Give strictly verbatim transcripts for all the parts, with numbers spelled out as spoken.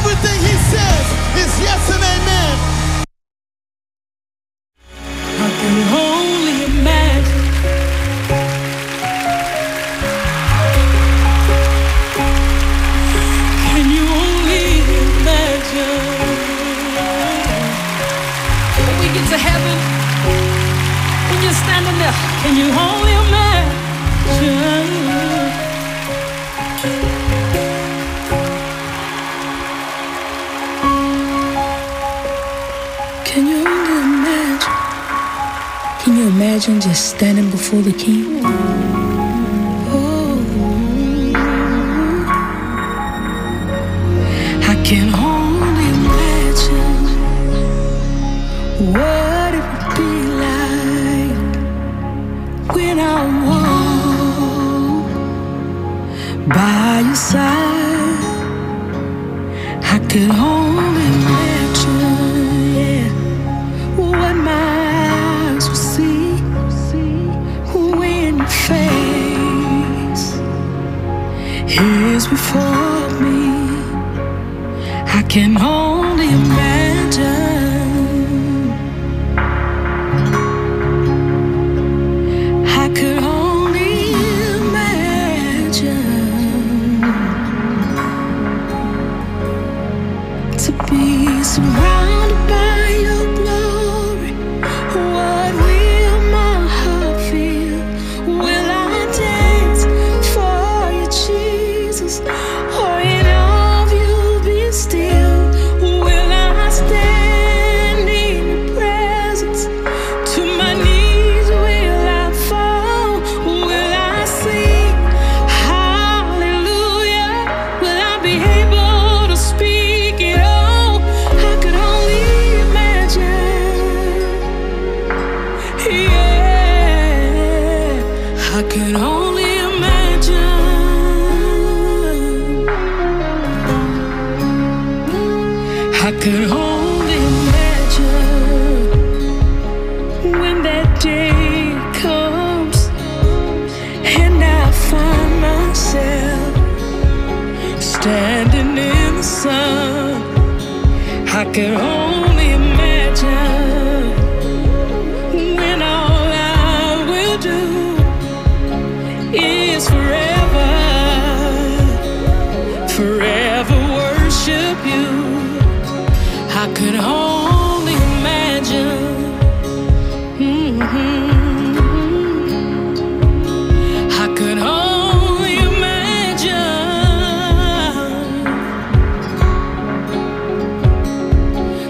everything he says is yes and amen. I can only imagine. Can you only imagine? When we get to heaven, when you're standing there, can you only imagine? Can you only imagine? Can you imagine just standing before the King? Oh, I can only imagine what it would be like when I walk by your side. I could only imagine, yeah, what my eyes will see when your face is before me. I can only imagine. I could only imagine to be surrounded by your glory. What will my heart feel? Will I dance for you, Jesus? Or in all of you be still? Will I stand in your presence? To my knees will I fall? Will I sing hallelujah? Will I be able to speak it all? I could only imagine. Yeah, I could only imagine. I could only imagine when that day comes and I find myself standing in the sun. I could only imagine when all I will do is forever, forever worship you. I could only imagine. Mhm. I could only imagine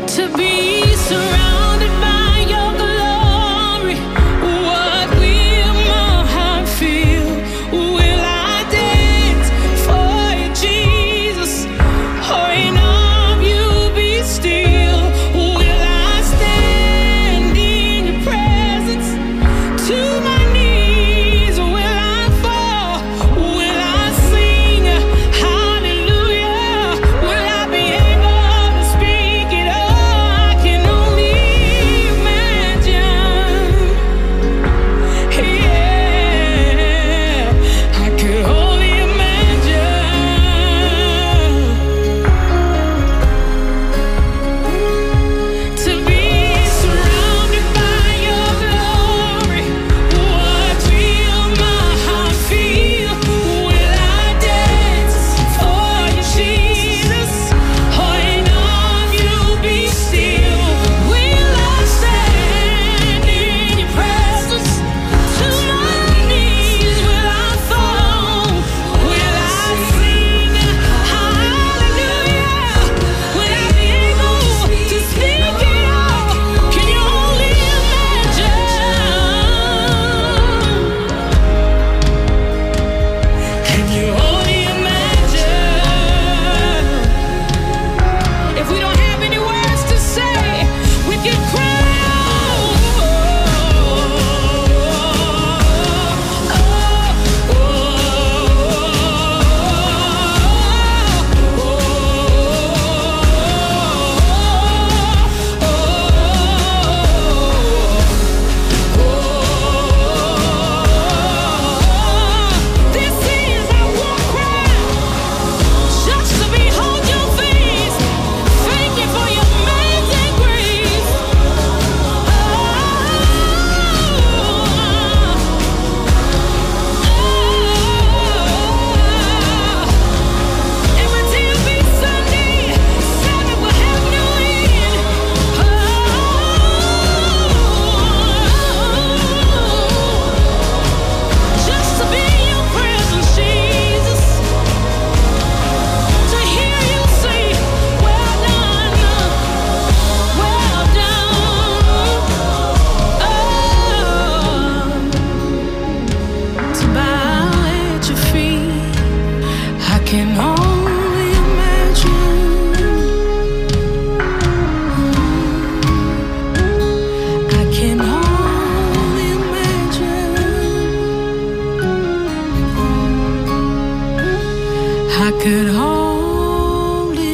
could only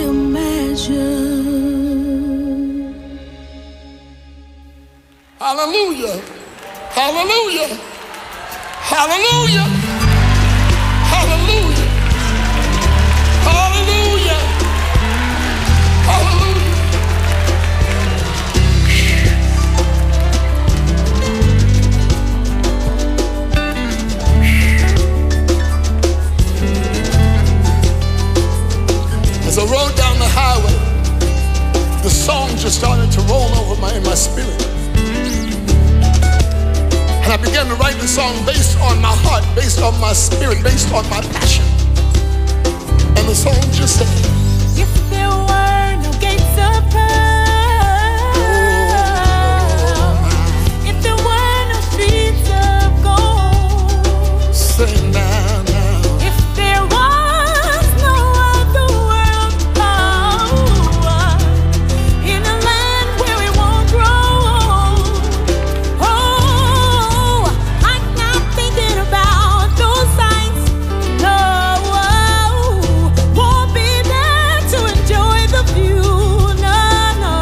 imagine. Hallelujah. Hallelujah. Hallelujah. Hallelujah. Hallelujah. Hallelujah. As I rode down the highway, the song just started to roll over my, in my spirit. And I began to write the song based on my heart, based on my spirit, based on my passion. And the song just said, if there were no gates of pearl, oh, if there were no streets of gold, sing now, now. If there was no other world, oh, in a land where it won't grow, oh, I'm not thinking about those sights, no, won't be there to enjoy the view, no, no.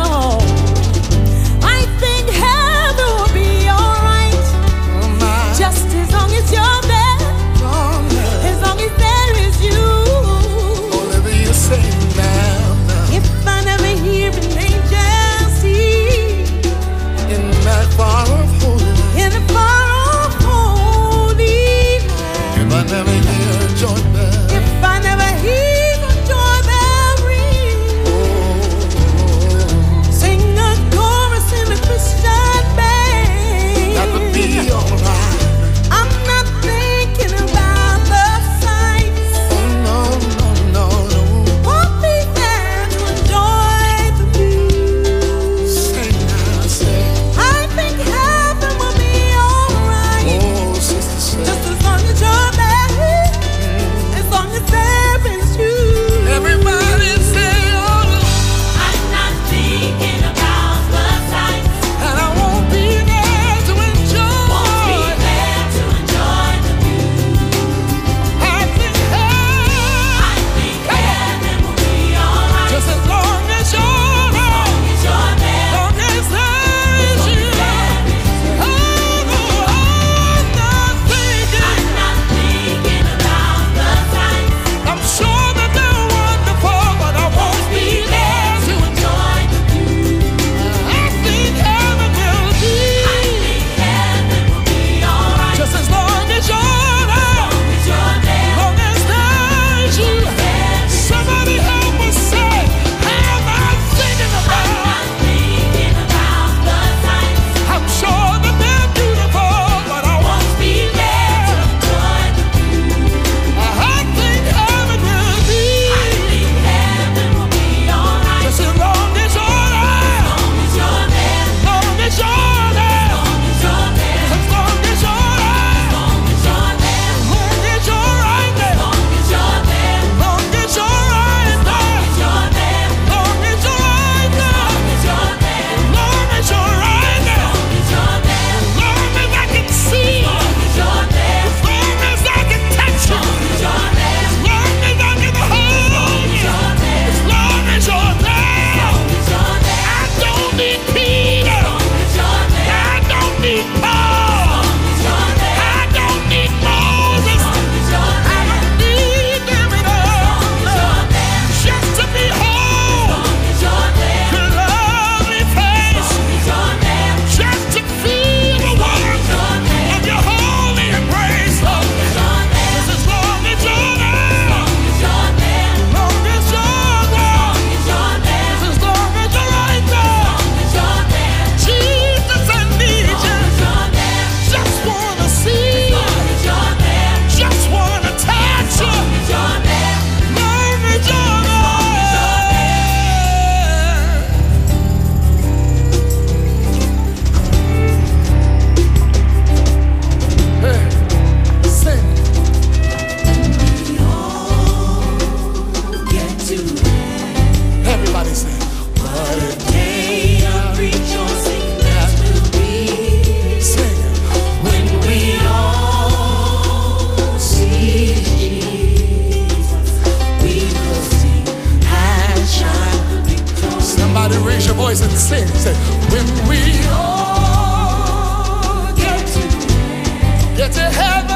It's a heaven.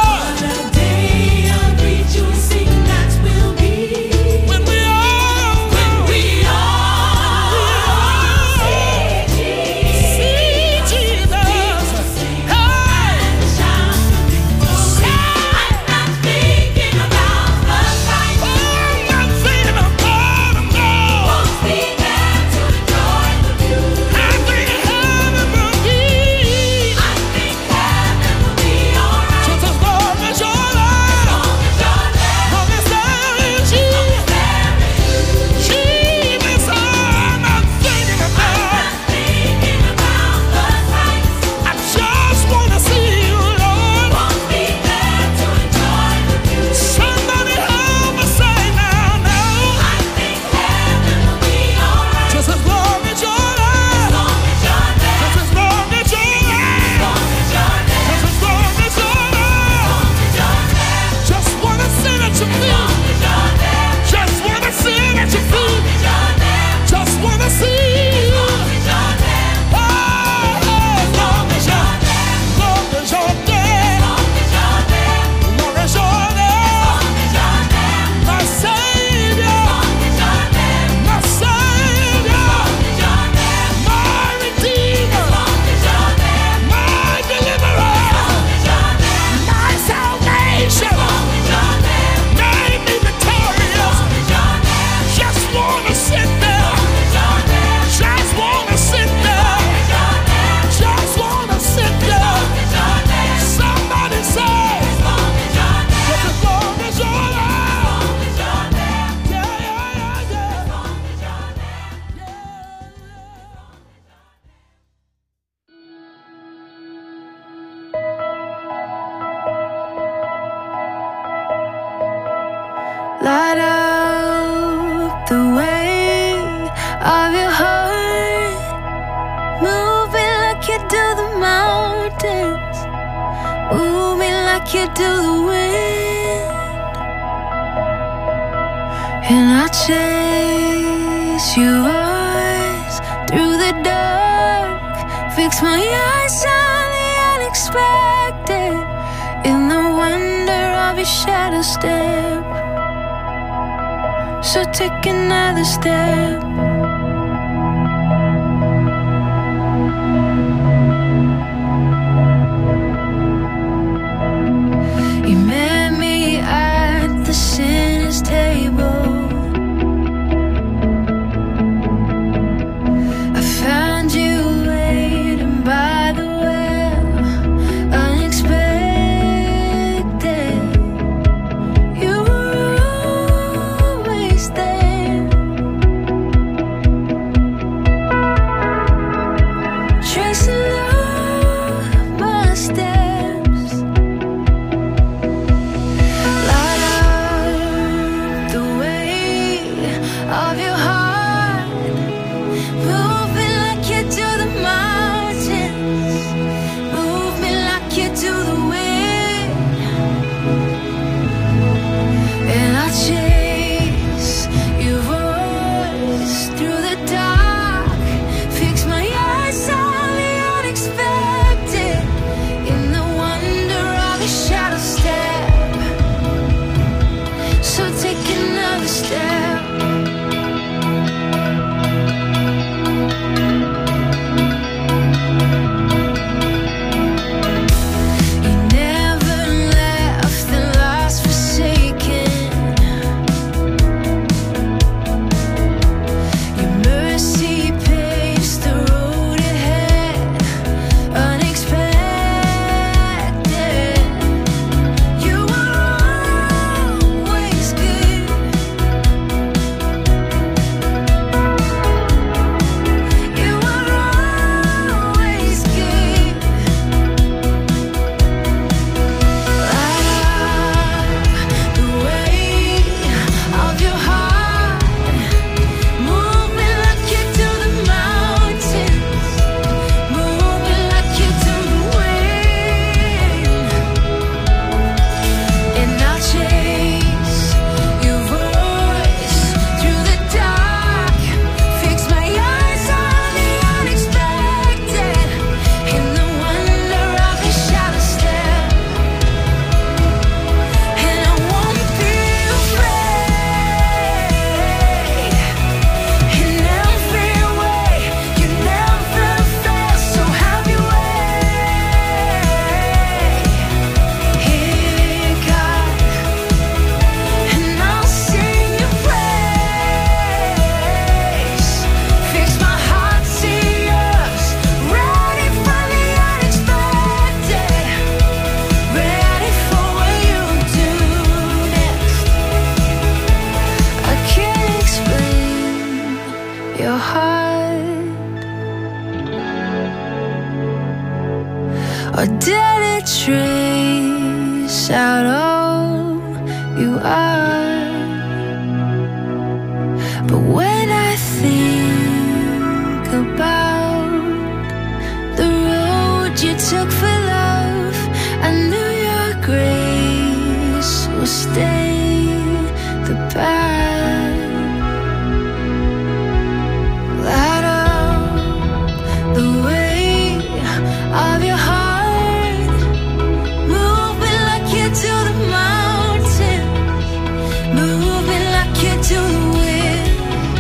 Light up the way of your heart, moving like you do the mountains, moving like you do the wind. And I chase your eyes through the dark, fix my eyes on the unexpected, in the wonder of your shadow step. So take another step. You met me at the sinner's table. I found you waiting by the well, unexpected. You were always there. grace out all you are. But when I think about the road you took for love, I knew your grace will stay the path. Light up the way of your heart, move me like you do the mountain, move me like you do the wind,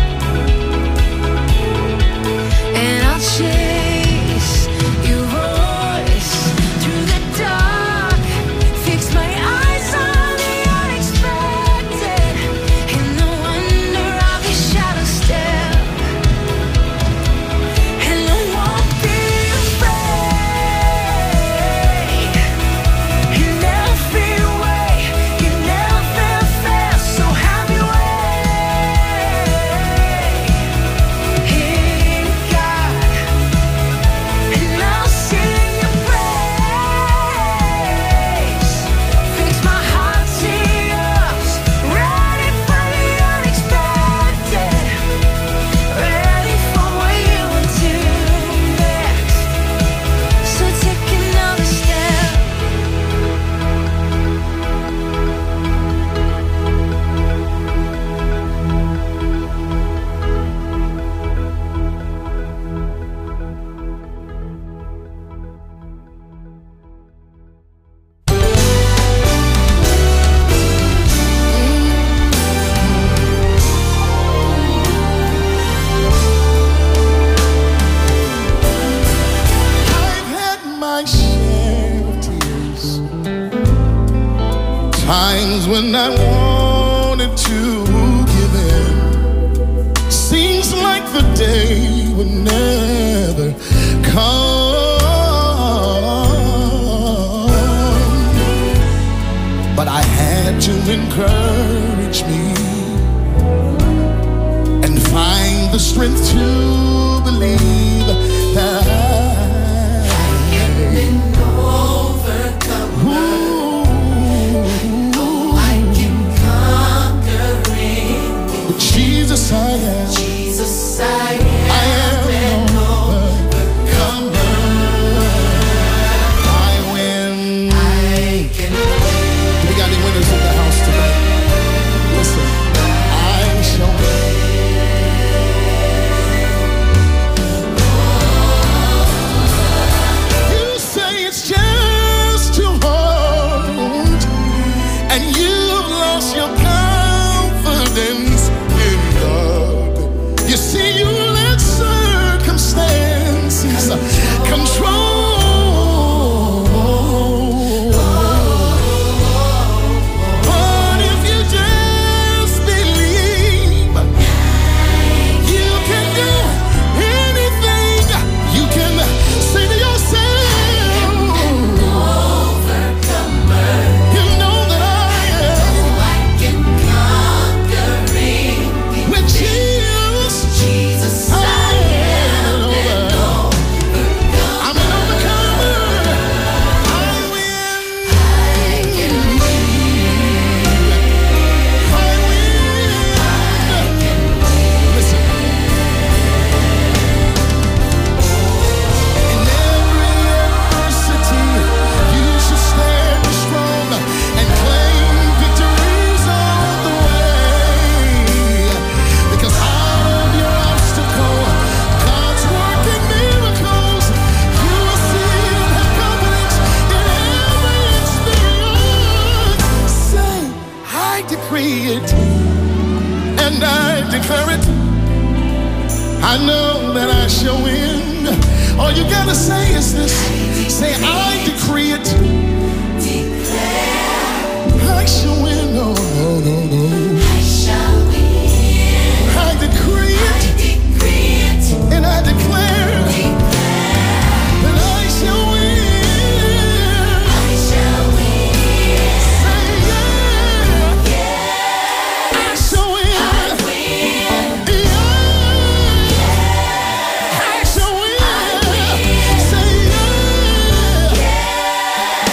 and I'll chase your voice through the dark, fix my eyes on the unexpected, in the wonder of your shadow step, and I won't be afraid. You never feel away, you never feel fair, so have your way. Hey God, and I'll sing your praise. Fix my heart to yours, ready for the unexpected, ready for what you will do next. So take another step. I've had my share of tears, times when I wanted to give in. Seems like the day would never come, but I had to encourage me and find the strength to believe that I can overcome. I can conquer it. With Jesus I am. Jesus I am. I am an overcomer. I win. I can. We got any winners in the house tonight? Listen, I shall win. You say it's just too hard, and you've lost your confidence in God. You see, you let circumstances control. But if you just believe, you can do anything. You can say to yourself, you know that I am. With Jesus, I am an overcomer. I'm an overcomer. I win. I win. Listen. In every adversity, you should stand strong and claim victories on the way. Because out of your obstacle, God's working miracles. You will see and have confidence in every experience. Say, I decree it and I declare it. I know that I shall win. All you gotta say is this. Say, I decree it. I shall win. No, no, no, no. I decree it and I declare that I shall win. Say, yeah. I shall win. Yeah. I shall win. Say, yeah.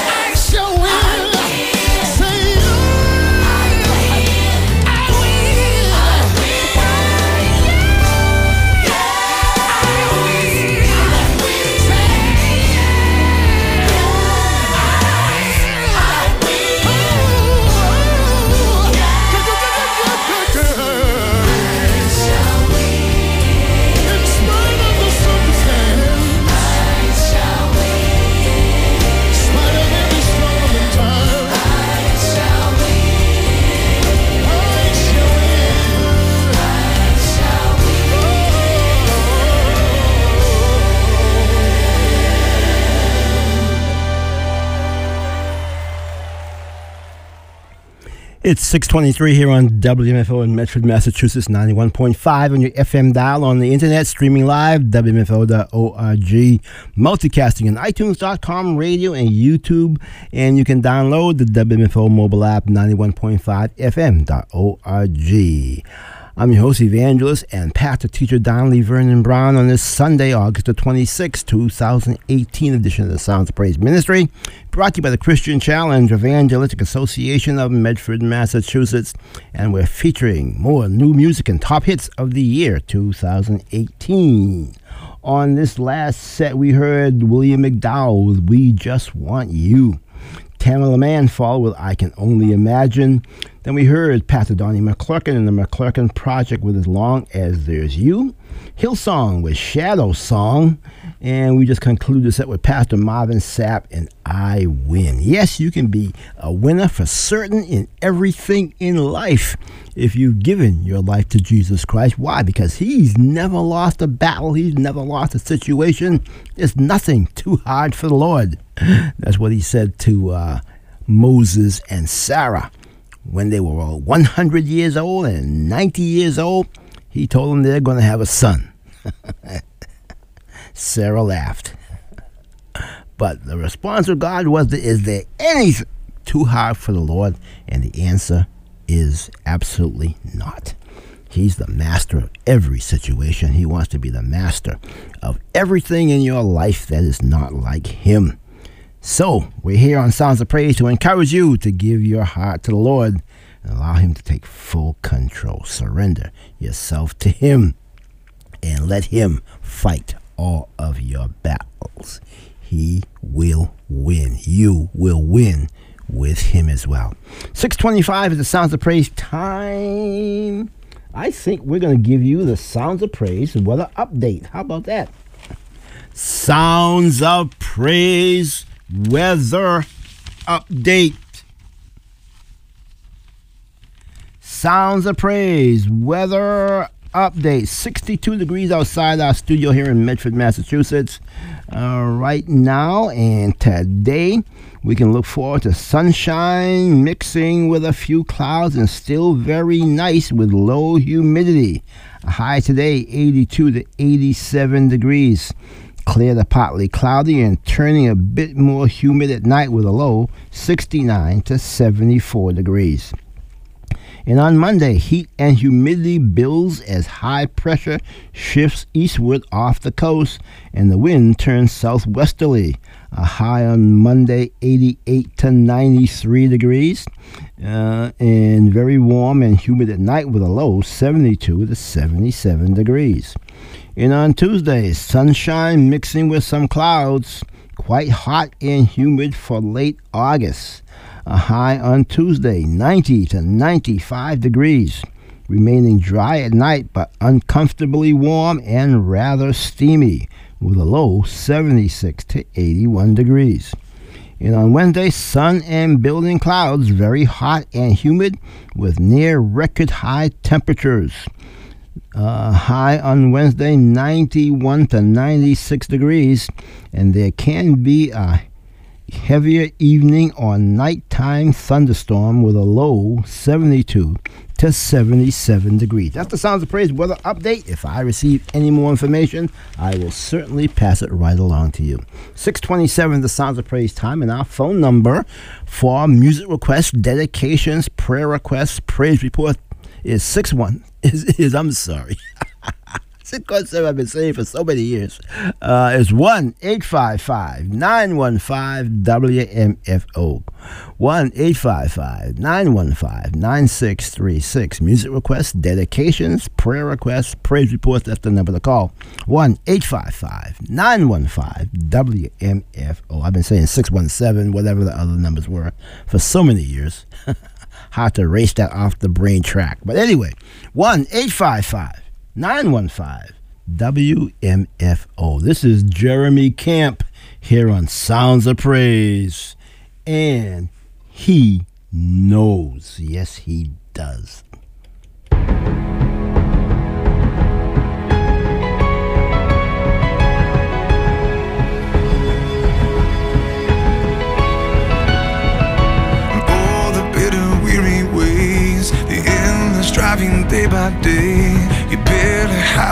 It's six twenty-three here on W M F O in Medford, Massachusetts, ninety-one point five on your F M dial, on the internet, streaming live, W M F O dot org, multicasting on iTunes dot com, radio, and YouTube. And you can download the W M F O mobile app, ninety-one point five F M dot org. I'm your host, evangelist, and pastor teacher Donnelly Vernon Brown on this Sunday, August the twenty-sixth, twenty eighteen edition of the Sounds of Praise Ministry, brought to you by the Christian Challenge Evangelistic Association of Medford, Massachusetts. And we're featuring more new music and top hits of the year two thousand eighteen. On this last set, we heard William McDowell with We Just Want You. Tamala Mann followed with I Can Only Imagine. Then we heard Pastor Donnie McClurkin and the McClurkin Project with As Long As There's You. Hillsong with Shadow Song. And we just concluded the set with Pastor Marvin Sapp and I Win. Yes, you can be a winner for certain in everything in life if you've given your life to Jesus Christ. Why? Because he's never lost a battle. He's never lost a situation. There's nothing too hard for the Lord. That's what he said to uh, Moses and Sarah when they were one hundred years old and ninety years old. He told them they're going to have a son. Sarah laughed. But the response of God was, is there anything too hard for the Lord? And the answer is absolutely not. He's the master of every situation. He wants to be the master of everything in your life that is not like him. So, we're here on Sounds of Praise to encourage you to give your heart to the Lord and allow him to take full control. Surrender yourself to him and let him fight all of your battles. He will win. You will win with him as well. six twenty-five is the Sounds of Praise time. I think we're going to give you the Sounds of Praise weather update. How about that? Sounds of Praise weather update. Sounds of Praise weather update. sixty-two degrees outside our studio here in Medford, Massachusetts uh, right now. And today we can look forward to sunshine mixing with a few clouds and still very nice with low humidity. A high today, eighty-two to eighty-seven degrees. Clear to partly cloudy and turning a bit more humid at night with a low, sixty-nine to seventy-four degrees. And on Monday, heat and humidity builds as high pressure shifts eastward off the coast and the wind turns southwesterly. A high on Monday, eighty-eight to ninety-three degrees. Uh, and very warm and humid at night with a low, seventy-two to seventy-seven degrees. And on Tuesday, sunshine mixing with some clouds. Quite hot and humid for late August. A high on Tuesday, ninety to ninety-five degrees. Remaining dry at night, but uncomfortably warm and rather steamy, with a low, seventy-six to eighty-one degrees. And on Wednesday, sun and building clouds, very hot and humid, with near record high temperatures. Uh, high on Wednesday, ninety-one to ninety-six degrees, and there can be a heavier evening or nighttime thunderstorm with a low, seventy-two to seventy-seven degrees. That's the Sounds of Praise weather update. If I receive any more information, I will certainly pass it right along to you. six twenty-seven, the Sounds of Praise time, and our phone number for music requests, dedications, prayer requests, praise report is six one. Is, is I'm sorry. six one seven I've been saying for so many years. Uh, it's one eight five five nine one five W M F O. one eight five five nine one five nine six three six. Music requests, dedications, prayer requests, praise reports. That's the number to call. one eight five five nine one five W M F O. I've been saying six one seven, whatever the other numbers were, for so many years. Hard to erase that off the brain track. But anyway, one eight five five nine one five W M F O. This is Jeremy Camp here on Sounds of Praise. And he knows. Yes, he does. All the bitter, weary ways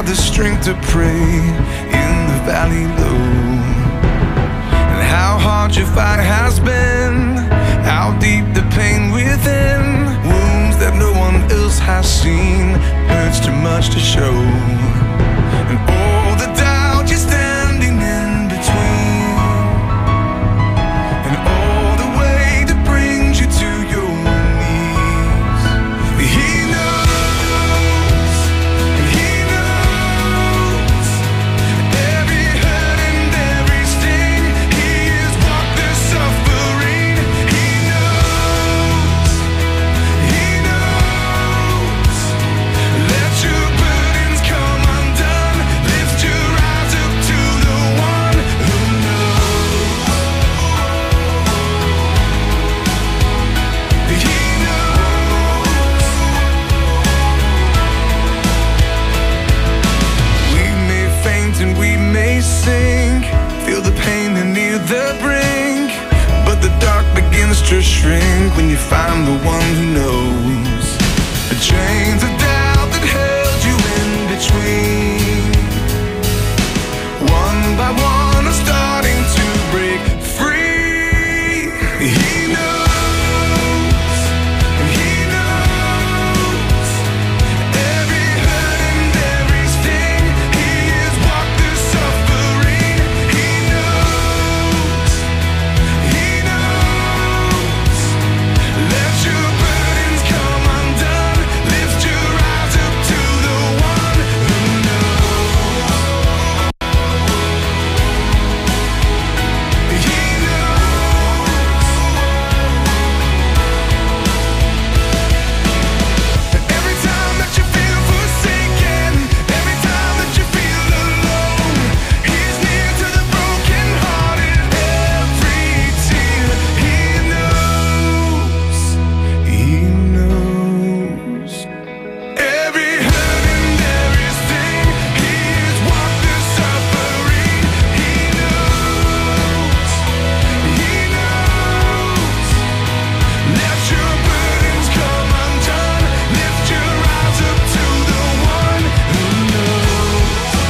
the strength to pray in the valley low. And how hard your fight has been, how deep the pain within, wounds that no one else has seen, hurts too much to show. And all the doubt you're standing in between, and all the way that brings you to your knees. He knows, he knows every hurt and every sting. He has walked the suffering. He knows, he knows. Let your burdens come undone. Lift your eyes up to the one who knows. He knows. We may faint and we may sink, feel the pain and near the brink, but the dark begins to shrink when you find the one who knows. The chains of doubt that held you in between, one by one are starting to break free. He knows, he knows every hurt and every sting. He has walked the suffering. He knows, he knows. Let your burdens come undone. Lift your eyes up to the one who knows. He knows. Every time that you feel forsaken, every time that you feel alone, He's near to the brokenhearted. Every tear, He knows, He knows. Every hurt and every sting, He has walked the suffering. He knows, He knows. Let your burdens come undone. Lift your eyes up to the one who knows.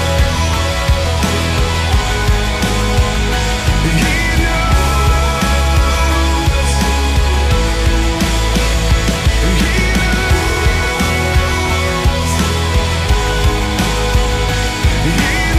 He knows. He knows. He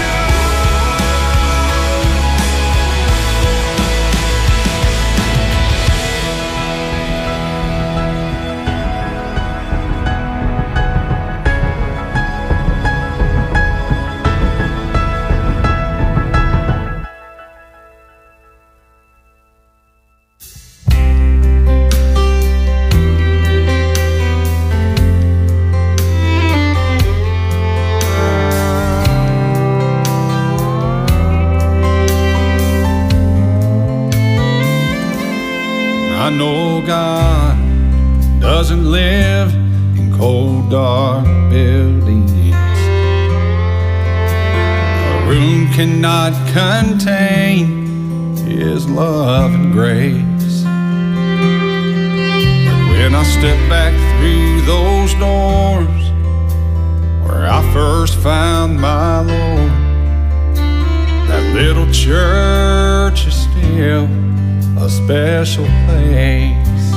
I know God doesn't live in cold, dark buildings. A room cannot contain His love and grace. But when I step back through those doors where I first found my Lord, that little church is still a special place.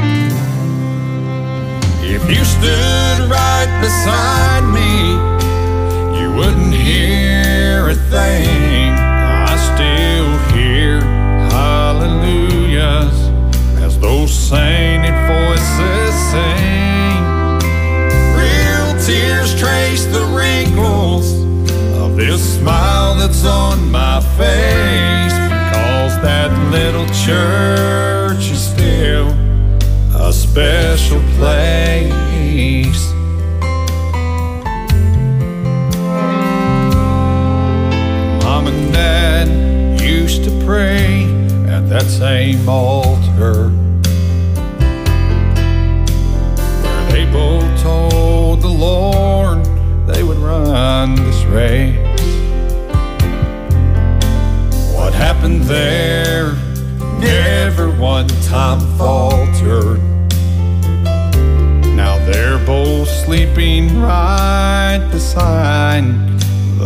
If you stood right beside me, you wouldn't hear a thing. I still hear hallelujahs as those sainted voices sing. Real tears trace the wrinkles of this smile that's on my face, because that little church is still a special place. Mom and Dad used to pray at that same altar, where they both told the Lord they would run this race. What happened there never one time faltered. Now they're both sleeping right beside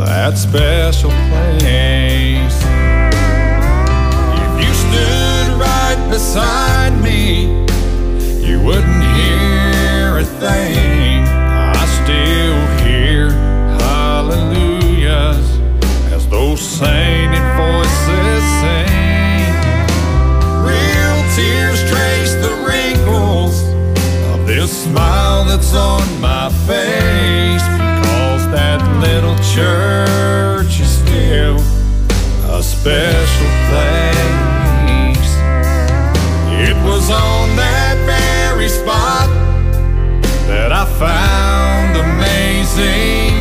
that special place. If you stood right beside me, you wouldn't hear a thing. I still hear hallelujahs as those sainted voices sing. Real tears trace the wrinkles of this smile that's on my face, because that little church is still a special place. It was on that very spot that I found amazing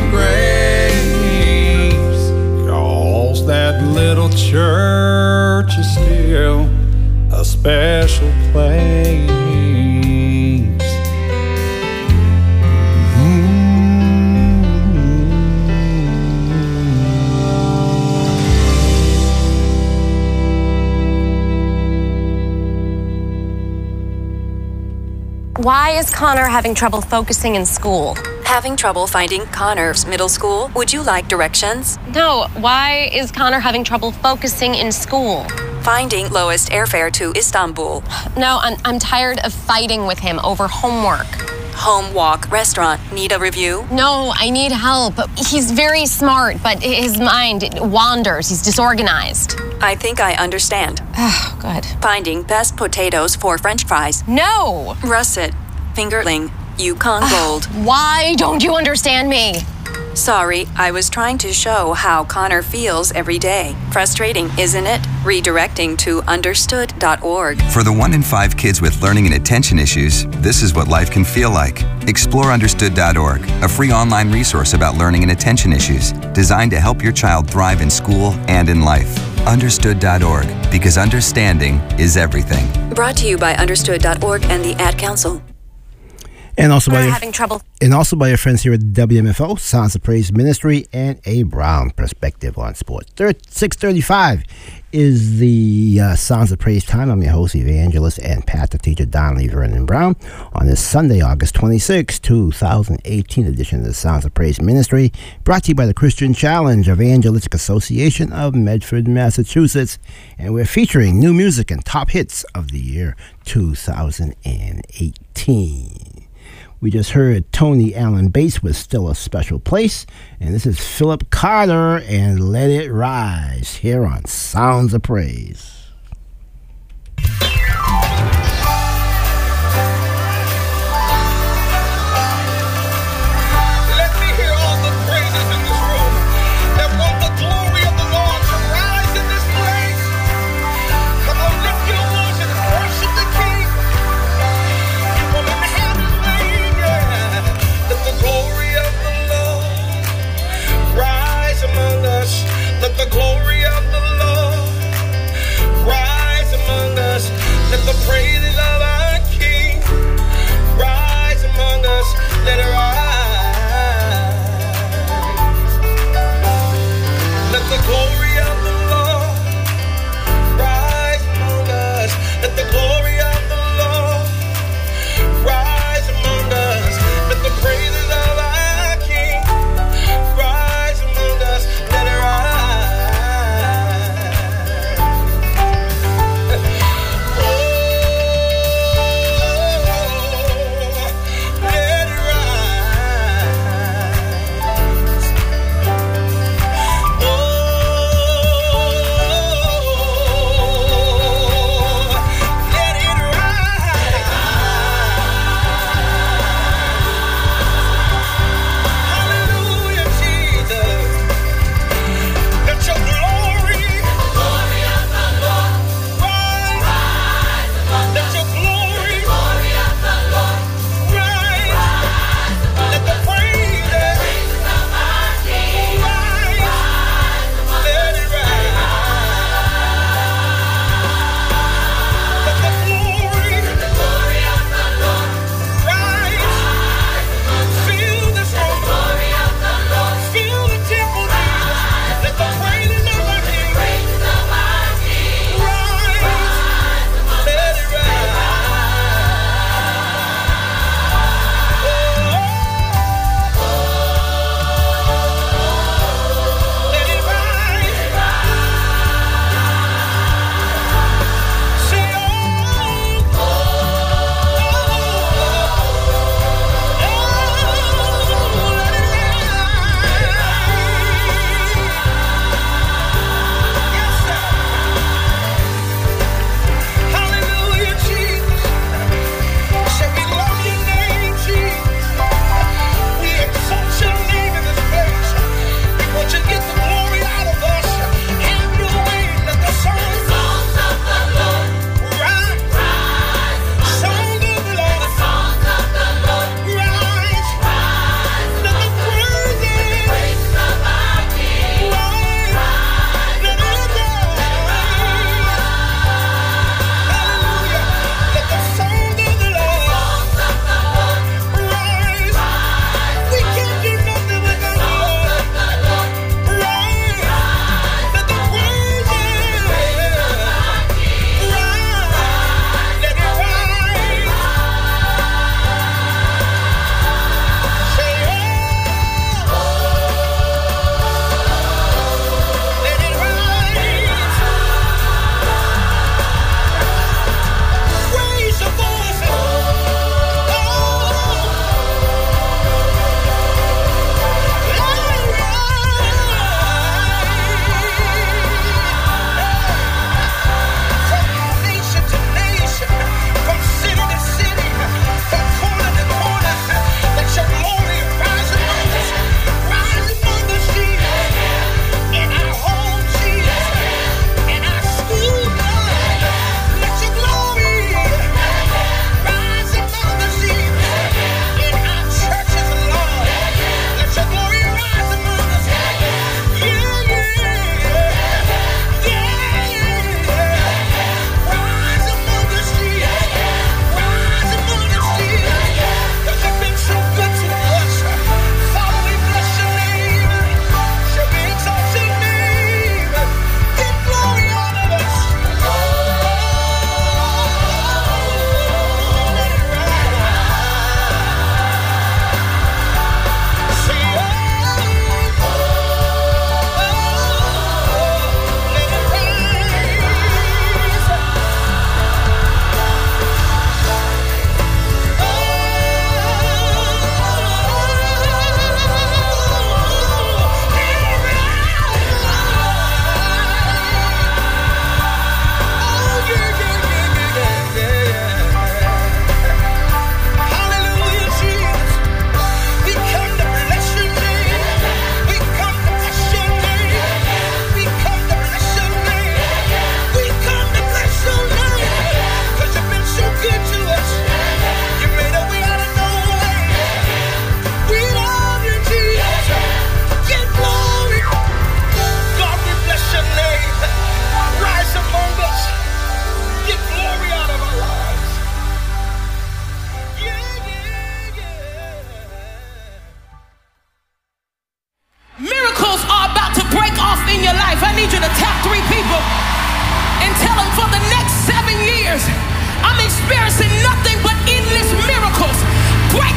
grace, 'cause that little church is still a special place. Why is Connor having trouble focusing in school? Having trouble finding Connor's middle school? Would you like directions? No, why is Connor having trouble focusing in school? Finding lowest airfare to Istanbul. No, I'm, I'm tired of fighting with him over homework. Home Walk Restaurant. Need a review? No, I need help. He's very smart, but his mind wanders. He's disorganized. I think I understand. Oh, good. Finding best potatoes for French fries. No! Russet. Fingerling. Yukon Gold. Why don't you understand me? Sorry, I was trying to show how Connor feels every day. Frustrating, isn't it? Redirecting to understood dot org. For the one in five kids with learning and attention issues, this is what life can feel like. Explore understood dot org, a free online resource about learning and attention issues, designed to help your child thrive in school and in life. understood dot org, because understanding is everything. Brought to you by understood dot org and the Ad Council. And also by We're your, having trouble. and also by your friends here at W M F O, Sounds of Praise Ministry, and a Brown Perspective on Sports. six thirty-five is the uh, Sounds of Praise time. I'm your host, evangelist, and pastor teacher Donnelly Vernon Brown on this Sunday, August twenty-sixth, twenty eighteen edition of the Sounds of Praise Ministry, brought to you by the Christian Challenge Evangelistic Association of Medford, Massachusetts. And we're featuring new music and top hits of the year two thousand eighteen. We just heard Tony Allen Bass with Still a Special Place. And this is Philip Carter and Let It Rise here on Sounds of Praise. Let me hear all the praises in this room that want the glory of the Lord to rise in this place. Come on, lift your voice and worship the King. You want to have his way, yeah. Let the glory of the Lord rise among us. Let the glory of the Lord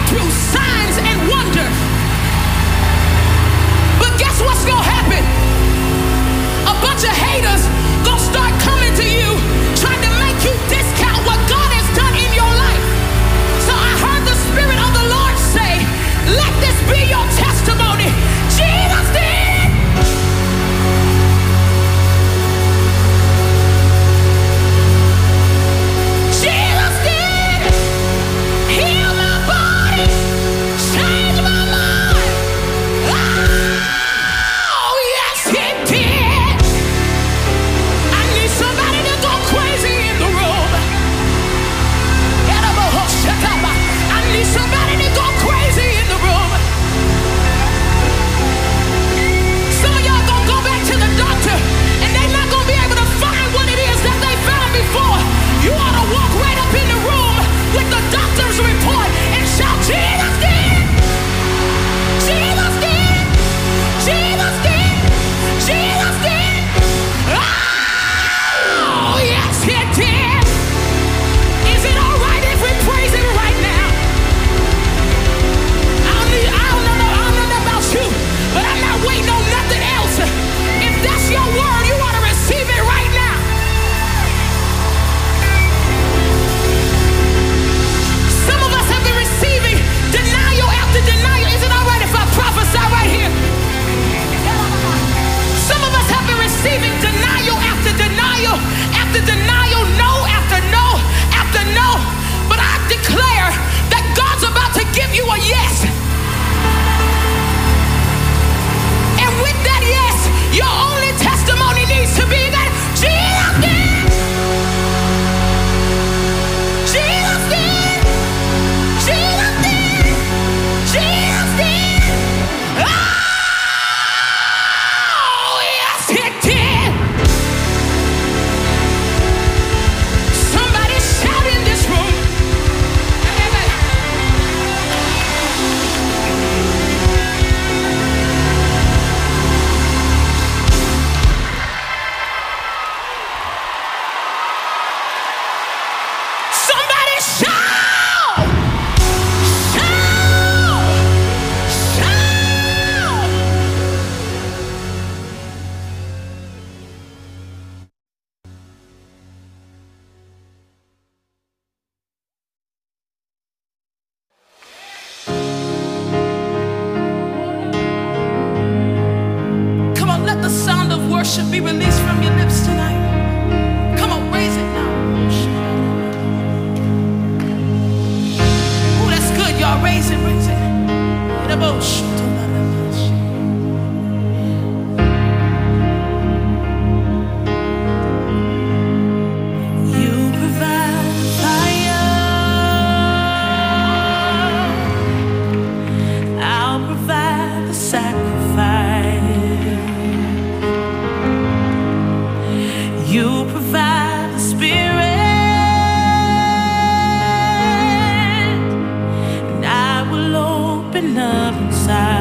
breakthrough, signs, and wonder. But guess what's gonna happen? A bunch of haters gonna start coming to you, trying to make you discount what God has done in your life. So I heard the Spirit of the Lord say, let this be your testimony. Jesus did. Jesus did. Heal my body. Change my mind. Oh, yes, he did. I need somebody to go crazy in the room. I need somebody to go crazy in the room. Some of y'all gonna go back to the doctor and they're not gonna be able to find what it is that they found before. You ought to walk right up in the room with the doctor's report and shout, Jesus did! Jesus did! Jesus did! Jesus did! Oh, yes, he did! Is it all right if we praise him right now? I don't, need, I don't know, I don't know about you, but I'm not waiting on nothing else. If that's your word, you ought to receive it right now. Some of us have been receiving denial after denial. Is it all right if I prophesy right here? Some of us have been receiving denial after denial after denial, no after no after no. But I declare that God's about to give you a yes. And with that yes, your only testimony needs to be that Jesus did. Jesus did. Jesus did. Jesus did. Oh, yes, he did. Somebody shout in this room. Somebody shout! Shout! Shout! Come on, let the sound of worship be released from your lips tonight. Come on, raise it now. Oh, that's good, y'all. Raise it, raise it. You provide fire. I'll provide the sacrifice. You provide the Spirit, and I will open up inside.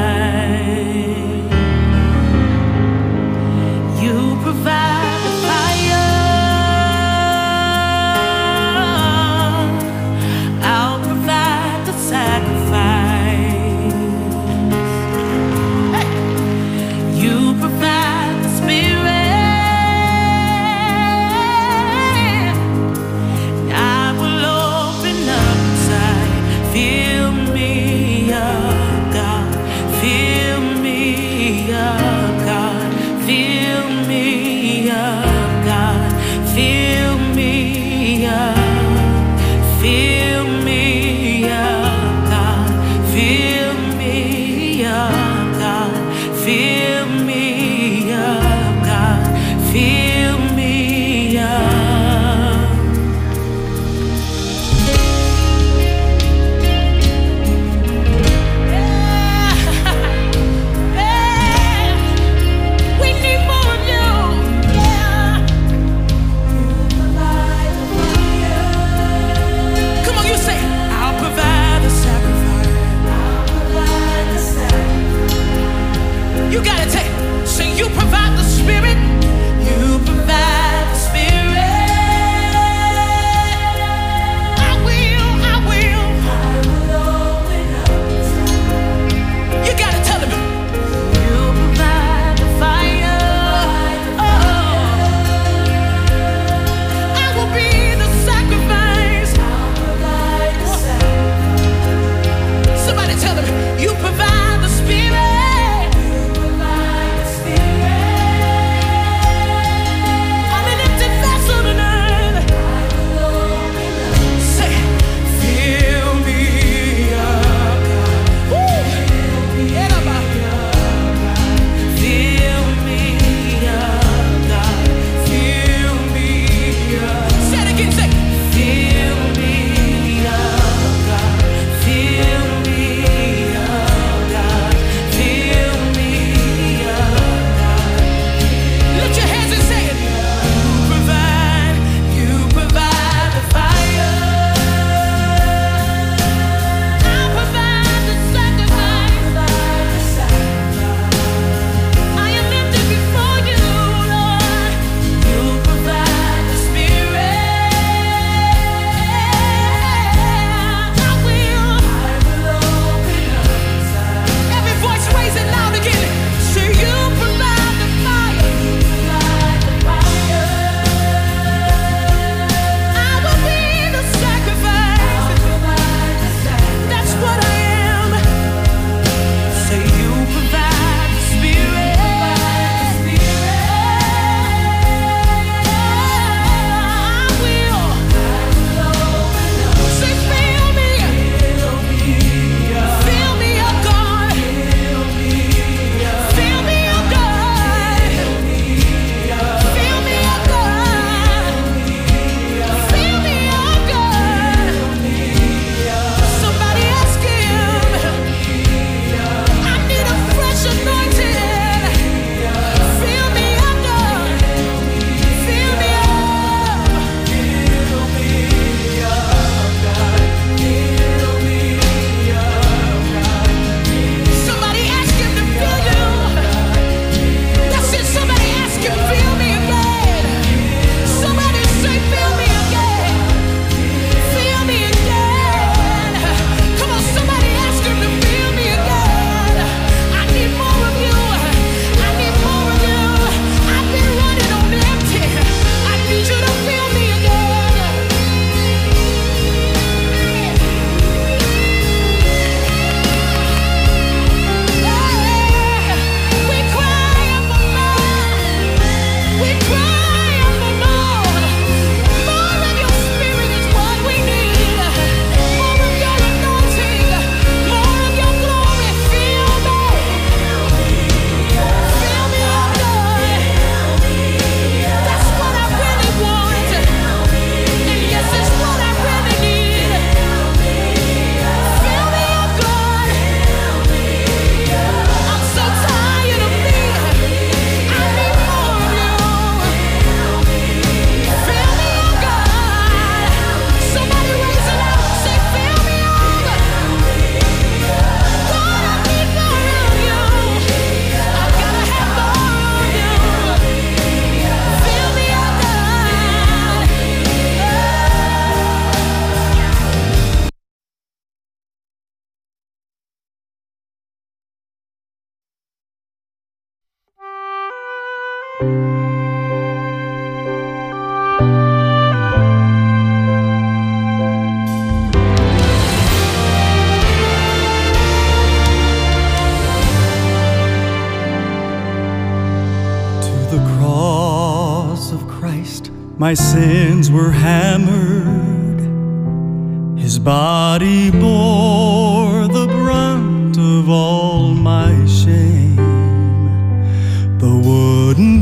My sins were hammered, his body bore the brunt of all my shame. The wooden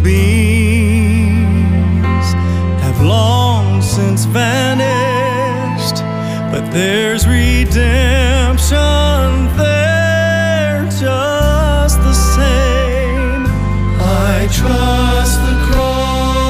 beams have long since vanished, but there's redemption there just the same. I trust the cross,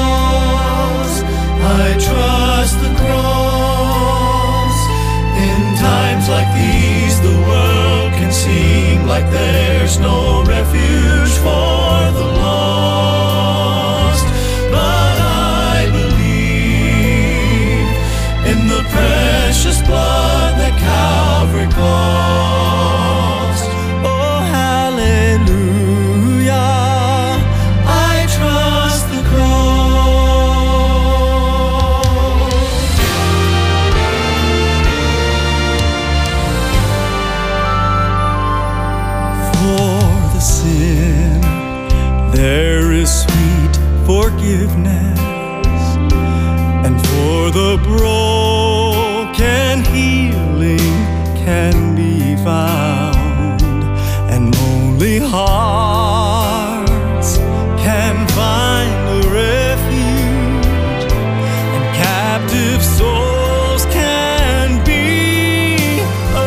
I trust the cross. In times like these, the world can seem like there's no refuge for the lost. But I believe in the precious blood that Calvary cost. Oh, hallelujah, I trust the cross. There is sweet forgiveness, and for the broken healing can be found, and lonely hearts can find a refuge, and captive souls can be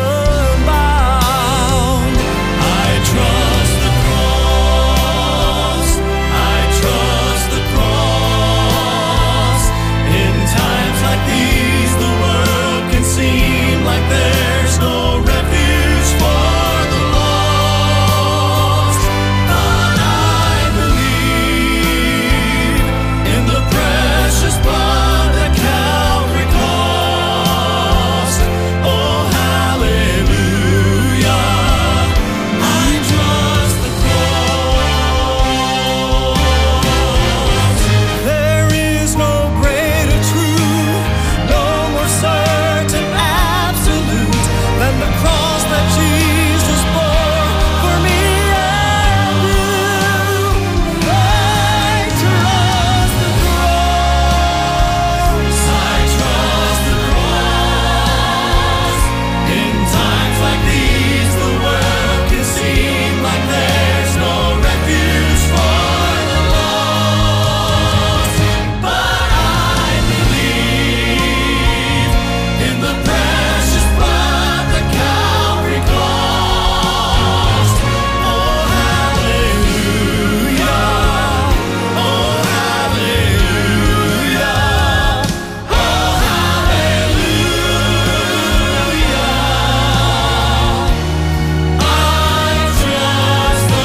unbound. I trust the cross, I trust the cross. In times like these, the world can seem like there's no refuge for the lost. But I believe in the precious blood that Calvary cost. Oh, hallelujah, I trust the cross. There is no greater truth, no more certain absolute than the cross that Jesus bore for me and you. I trust the cross, I trust the cross. In times like these, the world can seem like there's no refuge for the lost. But I believe in the precious blood that Calvary cost. Oh, hallelujah, oh, hallelujah, oh, hallelujah. I trust the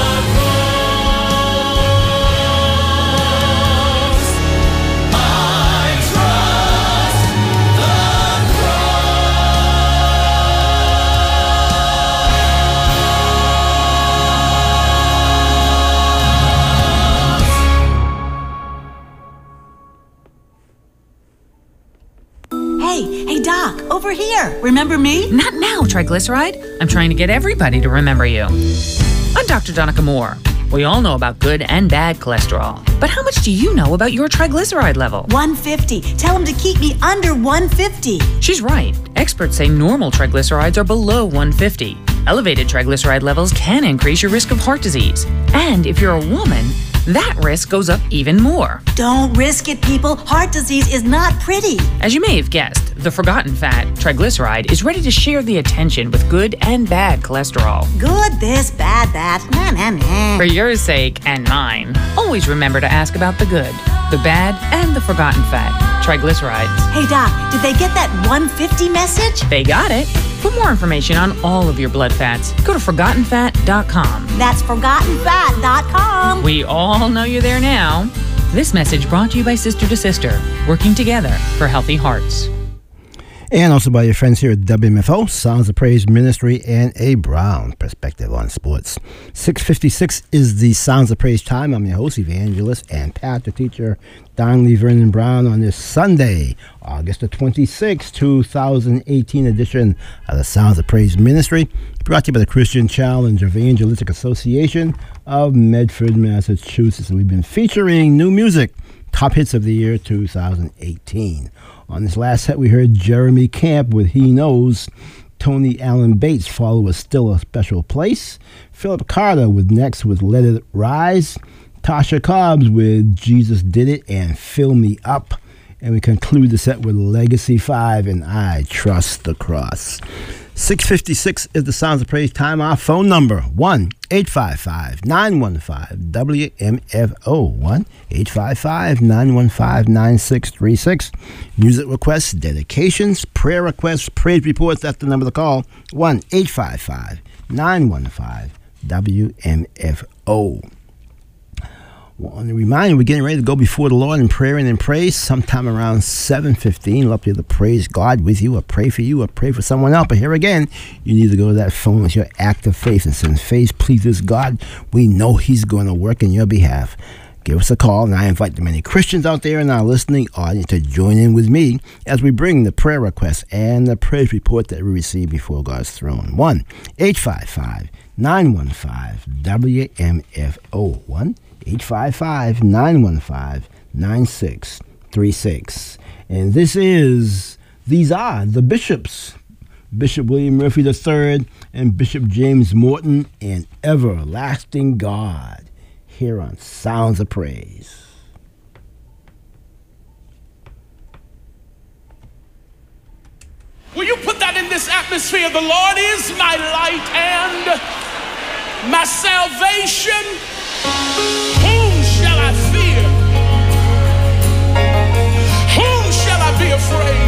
cross, I trust the Hey, hey, Doc, over here. Remember me? Not now, Triglyceride. I'm trying to get everybody to remember you. I'm Doctor Donica Moore. We all know about good and bad cholesterol. But how much do you know about your triglyceride level? one fifty. Tell him to keep me under one fifty. She's right. Experts say normal triglycerides are below one fifty. Elevated triglyceride levels can increase your risk of heart disease. And if you're a woman, that risk goes up even more. Don't risk it, people. Heart disease is not pretty. As you may have guessed, the forgotten fat, triglyceride, is ready to share the attention with good and bad cholesterol. Good this, bad that. Nah, nah, nah. For your sake and mine, always remember to ask about the good, the bad, and the forgotten fat, triglycerides. Hey, Doc, did they get that one fifty message? They got it. For more information on all of your blood fats, go to forgotten fat dot com. That's forgotten fat dot com. We all know you're there now. This message brought to you by Sister to Sister, working together for healthy hearts. And also by your friends here at W M F O, Sounds of Praise Ministry, and a Brown Perspective on Sports. six fifty-six is the Sounds of Praise time. I'm your host, evangelist, and pastor teacher, Don Lee Vernon Brown, on this Sunday, August the twenty-sixth, two thousand eighteen edition of the Sounds of Praise Ministry, brought to you by the Christian Challenge Evangelistic Association of Medford, Massachusetts. And we've been featuring new music, top hits of the year two thousand eighteen. On this last set, we heard Jeremy Camp with He Knows, Tony Allen Bates followed with Still a Special Place, Philip Carter with Next with Let It Rise, Tasha Cobbs with Jesus Did It and Fill Me Up, and we conclude the set with Legacy five and I Trust the Cross. six fifty-six is the Sounds of Praise time. Our phone number, one eight five five, nine one five, W M F O, one eight five five, nine one five, nine six three six. Music requests, dedications, prayer requests, praise reports, that's the number to call, one eight five five, nine one five, W M F O. Well, on the reminder, we're getting ready to go before the Lord in prayer and in praise sometime around seven fifteen. Love to be able to praise God with you or pray for you or pray for someone else. But here again, you need to go to that phone with your act of faith. And since faith pleases God, we know He's going to work in your behalf. Give us a call, and I invite the many Christians out there in our listening audience to join in with me as we bring the prayer requests and the praise report that we receive before God's throne. one eight five five, nine one five, W M F O, one eight five five, nine one five, nine six three six. And this is, these are the bishops, Bishop William Murphy the third and Bishop James Morton, and Everlasting God, here on Sounds of Praise. Will you put that in this atmosphere? The Lord is my light and my salvation. Whom shall I fear? Whom shall I be afraid?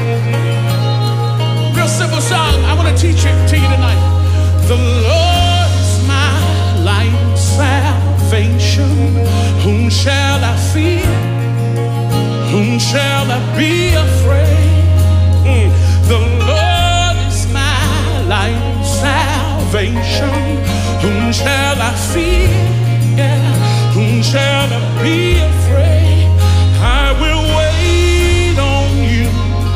Real simple song. I want to teach it to you tonight. The Lord is my light and salvation. Whom shall I fear? Whom shall I be afraid? Mm. The Lord is my light and salvation. Whom shall I fear? Yeah. Whom shall I be afraid? I will wait on you.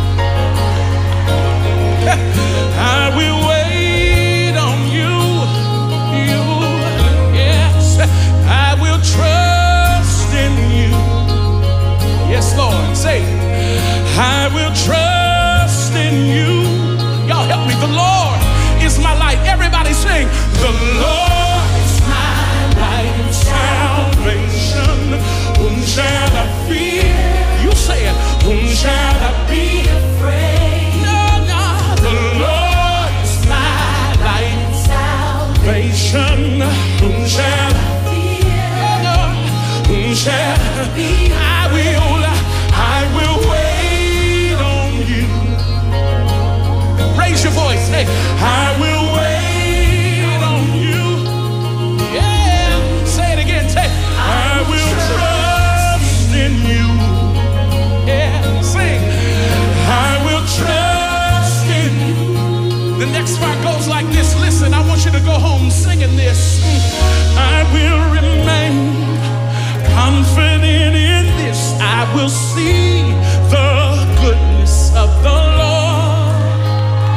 I will wait on you. You, yes. I will trust in you. Yes, Lord. Say, I will trust in you. Y'all help me. The Lord is my light. Everybody sing. The Lord salvation, whom shall I fear? You say it. Whom shall I be afraid? No, no. The Lord is my light and salvation. Whom shall I fear? No, no. Whom shall I be? I will, I will wait on you. Raise your voice. Hey, I will wait. I will trust in you. Yeah, sing. I will trust in you. The next part goes like this. Listen, I want you to go home singing this. I will remain confident in this. I will see